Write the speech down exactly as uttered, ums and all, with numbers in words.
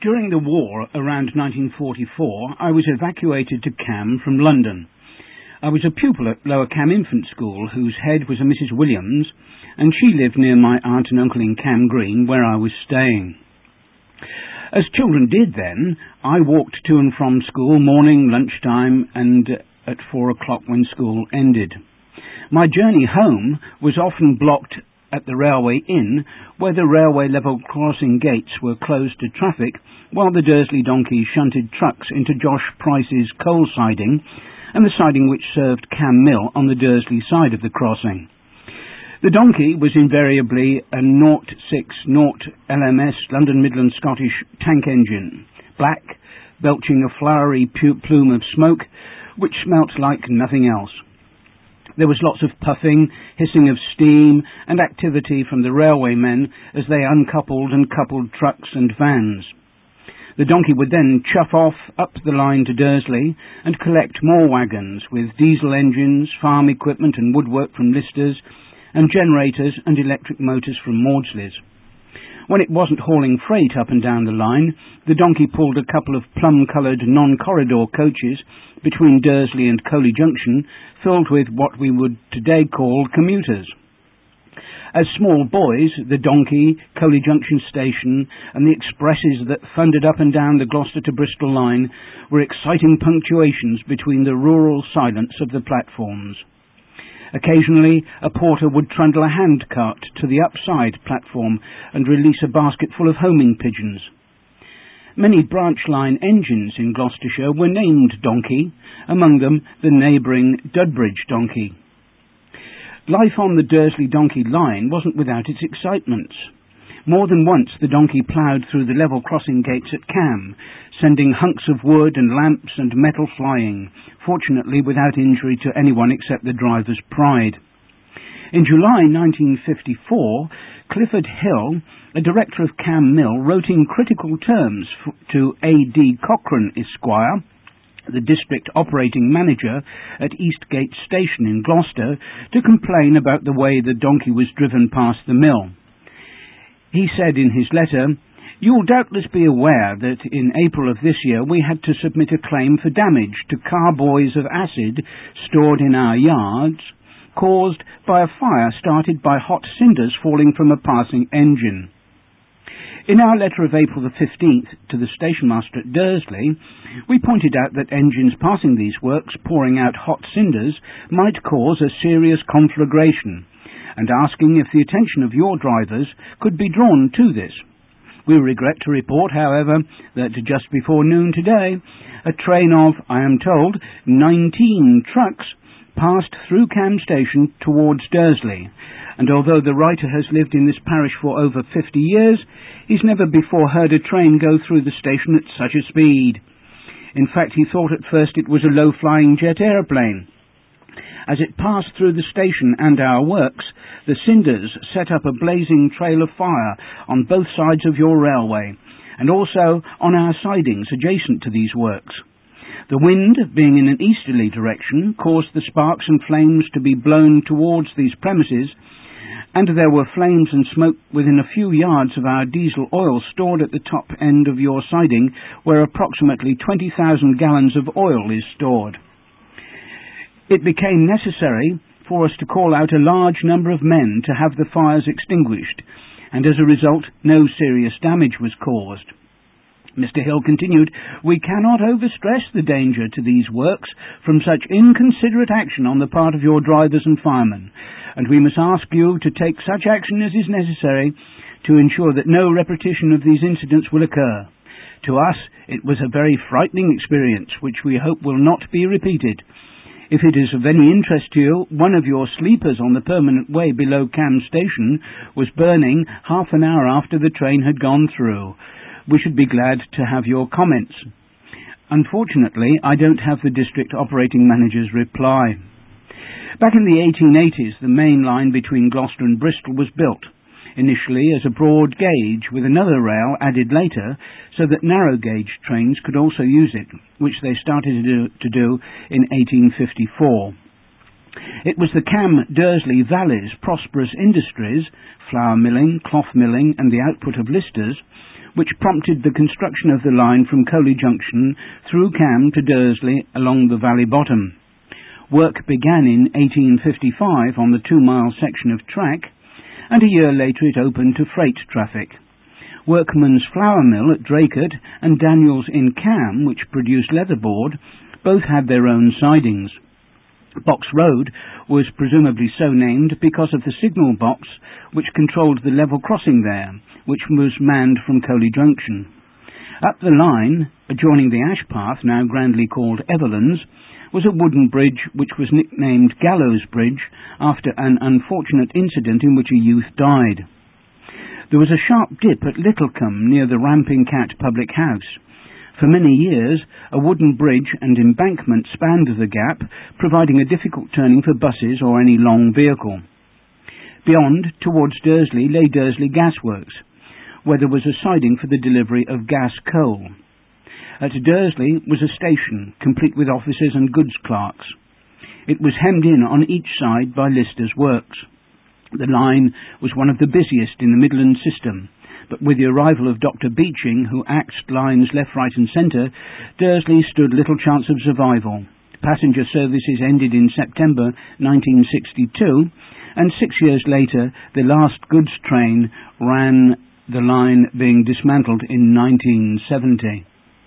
During the war, around nineteen forty-four, I was evacuated to Cam from London. I was a pupil at Lower Cam Infant School, whose head was a Missus Williams, and she lived near my aunt and uncle in Cam Green, where I was staying. As children did then, I walked to and from school morning, lunchtime, and at four o'clock when school ended. My journey home was often blocked at the Railway Inn, where the railway level crossing gates were closed to traffic, while the Dursley donkey shunted trucks into Josh Price's coal siding, and the siding which served Cam Mill on the Dursley side of the crossing. The donkey was invariably a oh six oh L M S London Midland Scottish tank engine, black, belching a flowery plume of smoke, which smelt like nothing else. There was lots of puffing, hissing of steam, and activity from the railwaymen as they uncoupled and coupled trucks and vans. The donkey would then chuff off up the line to Dursley and collect more wagons with diesel engines, farm equipment and woodwork from Lister's, and generators and electric motors from Maudsley's. When it wasn't hauling freight up and down the line, the donkey pulled a couple of plum-coloured non-corridor coaches between Dursley and Coley Junction, filled with what we would today call commuters. As small boys, the donkey, Coley Junction station, and the expresses that thundered up and down the Gloucester to Bristol line were exciting punctuations between the rural silence of the platforms. Occasionally, a porter would trundle a handcart to the upside platform and release a basket full of homing pigeons. Many branch line engines in Gloucestershire were named Donkey, among them the neighbouring Dudbridge Donkey. Life on the Dursley Donkey line wasn't without its excitements. More than once the donkey ploughed through the level crossing gates at Cam, sending hunks of wood and lamps and metal flying, fortunately without injury to anyone except the driver's pride. In July nineteen fifty-four, Clifford Hill, a director of Cam Mill, wrote in critical terms to A D Cochrane, Esquire, the district operating manager at Eastgate Station in Gloucester, to complain about the way the donkey was driven past the mill. He said in his letter, "You'll doubtless be aware that in April of this year we had to submit a claim for damage to carboys of acid stored in our yards, caused by a fire started by hot cinders falling from a passing engine." In our letter of April the fifteenth to the stationmaster at Dursley, we pointed out that engines passing these works pouring out hot cinders might cause a serious conflagration, and asking if the attention of your drivers could be drawn to this. We regret to report, however, that just before noon today, a train of, I am told, nineteen trucks passed through Cam Station towards Dursley, and although the writer has lived in this parish for over fifty years, he's never before heard a train go through the station at such a speed. In fact, he thought at first it was a low-flying jet aeroplane. As it passed through the station and our works, the cinders set up a blazing trail of fire on both sides of your railway, and also on our sidings adjacent to these works. The wind, being in an easterly direction, caused the sparks and flames to be blown towards these premises, and there were flames and smoke within a few yards of our diesel oil stored at the top end of your siding, where approximately twenty thousand gallons of oil is stored. It became necessary for us to call out a large number of men to have the fires extinguished, and as a result no serious damage was caused. Mister Hill continued, "We cannot overstress the danger to these works from such inconsiderate action on the part of your drivers and firemen, and we must ask you to take such action as is necessary to ensure that no repetition of these incidents will occur. To us it was a very frightening experience, which we hope will not be repeated. If it is of any interest to you, one of your sleepers on the permanent way below Cam Station was burning half an hour after the train had gone through. We should be glad to have your comments." Unfortunately, I don't have the district operating manager's reply. Back in the eighteen eighties, the main line between Gloucester and Bristol was built, initially as a broad gauge with another rail added later so that narrow gauge trains could also use it, which they started to do, to do in eighteen fifty-four. It was the Cam-Dursley Valley's prosperous industries, flour milling, cloth milling and the output of Lister's, which prompted the construction of the line from Coley Junction through Cam to Dursley along the valley bottom. Work began in eighteen fifty-five on the two-mile section of track, and a year later it opened to freight traffic. Workman's Flour Mill at Draycote and Daniels in Cam, which produced leatherboard, both had their own sidings. Box Road was presumably so named because of the signal box which controlled the level crossing there, which was manned from Coley Junction. Up the line, adjoining the ash path, now grandly called Everlands, was a wooden bridge which was nicknamed Gallows Bridge after an unfortunate incident in which a youth died. There was a sharp dip at Littlecombe near the Ramping Cat public house. For many years, a wooden bridge and embankment spanned the gap, providing a difficult turning for buses or any long vehicle. Beyond, towards Dursley, lay Dursley Gasworks, where there was a siding for the delivery of gas coal. At Dursley was a station, complete with officers and goods clerks. It was hemmed in on each side by Lister's works. The line was one of the busiest in the Midland system, but with the arrival of Doctor Beeching, who axed lines left, right and centre, Dursley stood little chance of survival. Passenger services ended in September nineteen sixty-two, and six years later the last goods train ran, the line being dismantled in nineteen seventy.